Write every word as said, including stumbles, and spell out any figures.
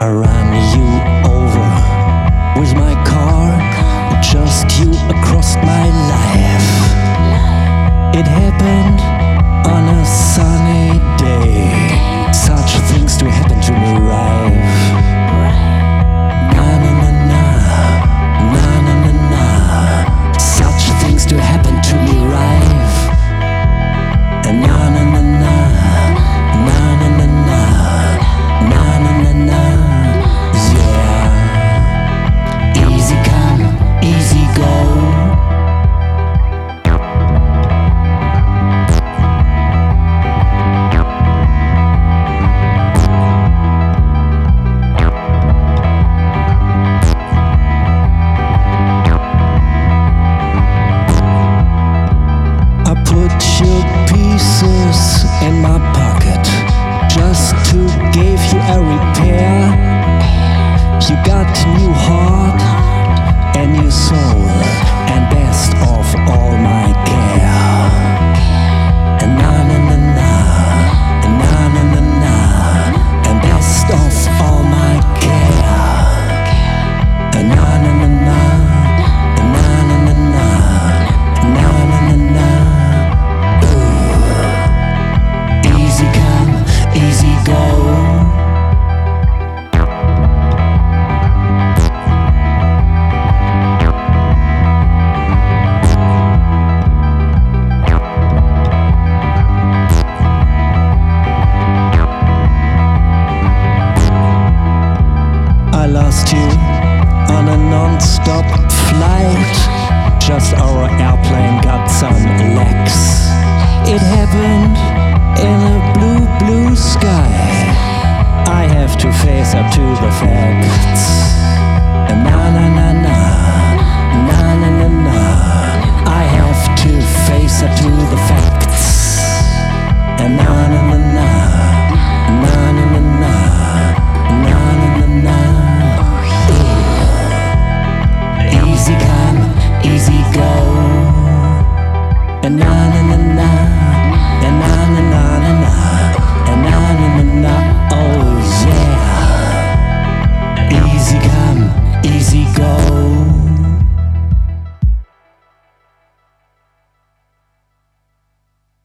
I ran you over with my car, just you across my life. It happened on a sunny day. Such things to happen to me, right? Na na na na, na na na na. Such things to happen to me, right? And na na na na, na na na na, na na na na. Yeah. Easy come, easy go. Put your pieces in my pocket just to give you a repair. You got new heart and new soul, and best of all my care. And na na na na, and na na na na, and best of all my care. And na na na na, and na na na na, na na na na. Easy come, easy go. I lost you on a non-stop flight. Just our airplane got some legs. It happened in a blue, blue sky. I have to face up to the facts.